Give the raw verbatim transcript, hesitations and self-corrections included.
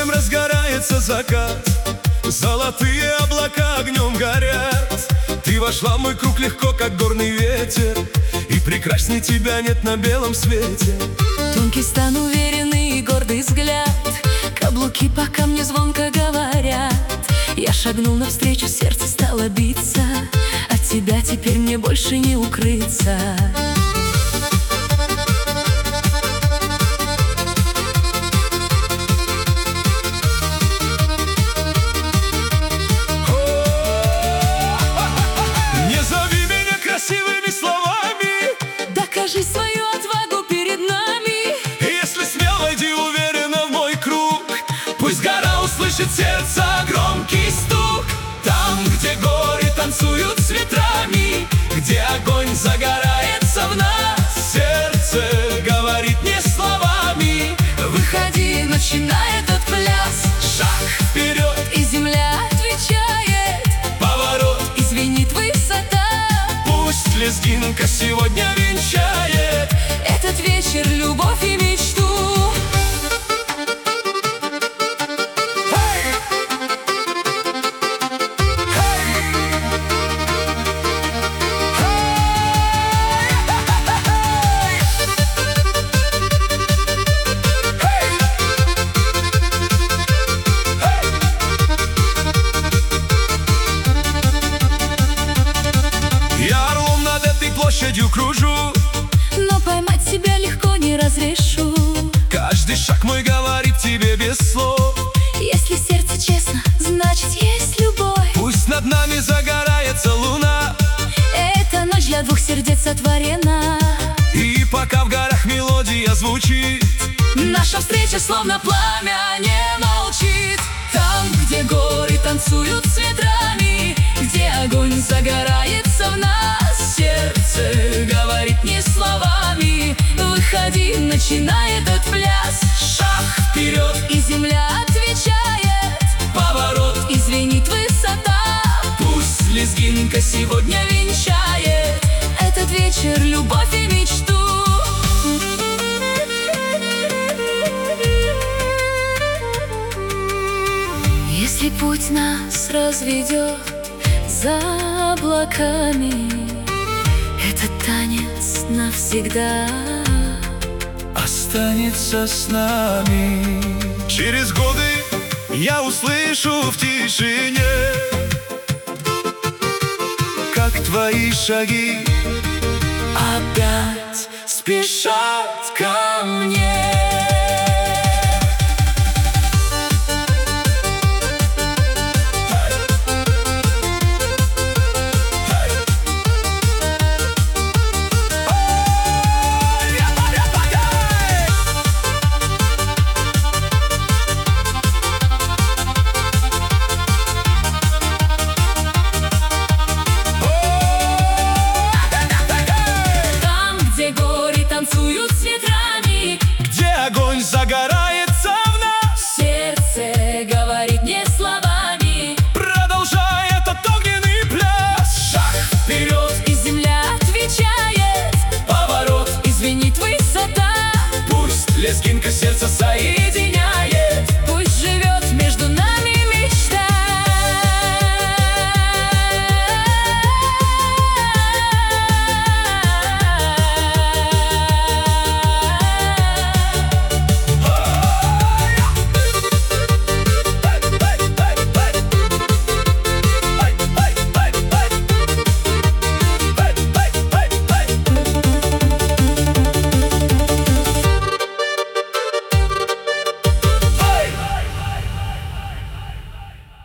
вечером разгорается закат, золотые облака огнем горят. Ты вошла в мой круг легко, как горный ветер, и прекрасней тебя нет на белом свете. Тонкий стан, уверенный и гордый взгляд, каблуки по камню звонко говорят. Я шагнул навстречу, сердце стало биться, от тебя теперь мне больше не укрыться. Не зови меня красивыми словами, докажи свою отвагу перед нами. если смел, войди уверенно в мой круг. Пусть гора услышит сердце громкий стук. Там, где горы танцуют с ветрами, где огонь загорается в нас, сердце говорит не словами. Выходи, начинай этот пляс. Шаг вперед, И земля отвечает, поворот, и звенит высота. пусть лезгинка сегодня венчает Этот вечер — любовь и мечту. Я орлом над этой площадью кружу, Но поймать себя легко не разрешу. каждый шаг мой говорит тебе без слов. Если сердце честно, значит есть любовь. Пусть над нами загорается луна, Эта ночь для двух сердец сотворена. и пока в горах мелодия звучит, Наша встреча словно пламя не молчит. Там, где горы танцуют с ветрами, где огонь загорается в нас, сердце говорит не словами. Выходи, начинай этот пляс. шаг вперед, И земля отвечает, поворот, и звенит высота. пусть лезгинка сегодня венчает Этот вечер — любовь и мечту. Если путь нас разведет за облаками, этот танец навсегда останется с нами. Через годы я услышу в тишине, как твои шаги опять спешат ко мне.